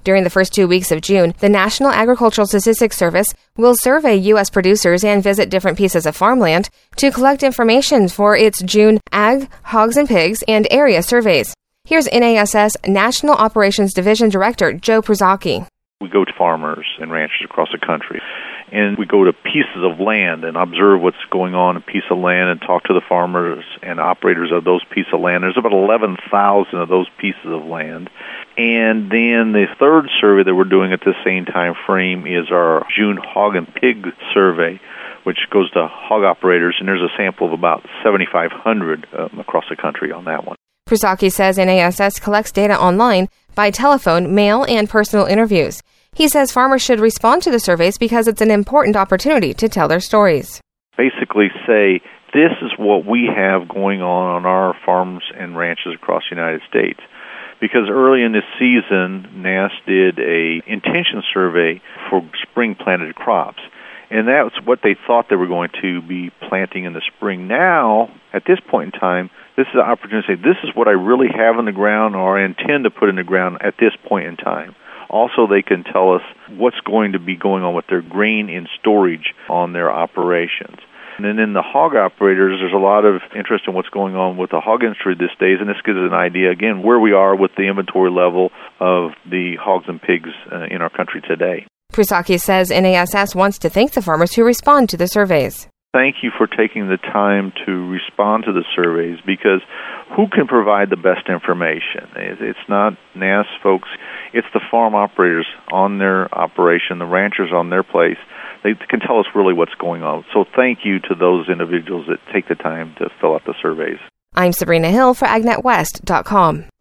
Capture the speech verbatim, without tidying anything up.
During the first two weeks of June, the National Agricultural Statistics Service will survey U S producers and visit different pieces of farmland to collect information for its June Ag, Hogs and Pigs, and area surveys. Here's N A S S National Operations Division Director Joe Prusacki. We go to farmers and ranchers across the country, and we go to pieces of land and observe what's going on in a piece of land and talk to the farmers and operators of those pieces of land. There's about eleven thousand of those pieces of land. And then the third survey that we're doing at the same time frame is our June Hog and Pig survey, which goes to hog operators, and there's a sample of about seventy-five hundred um, across the country on that one. Prusacki says N A S S collects data online by telephone, mail, and personal interviews. He says farmers should respond to the surveys because it's an important opportunity to tell their stories. Basically say, this is what we have going on on our farms and ranches across the United States. Because early in this season, N A S did a intention survey for spring planted crops. And that's what they thought they were going to be planting in the spring. Now, at this point in time, this is an opportunity to say, this is what I really have in the ground or I intend to put in the ground at this point in time. Also, they can tell us what's going to be going on with their grain in storage on their operations. And then in the hog operators, there's a lot of interest in what's going on with the hog industry these days, and this gives us an idea, again, where we are with the inventory level of the hogs and pigs uh, in our country today. Prusacki says N A S S wants to thank the farmers who respond to the surveys. Thank you for taking the time to respond to the surveys, because who can provide the best information? It's not N A S folks, it's the farm operators on their operation, the ranchers on their place. They can tell us really what's going on. So thank you to those individuals that take the time to fill out the surveys. I'm Sabrina Hill for Ag Net West dot com.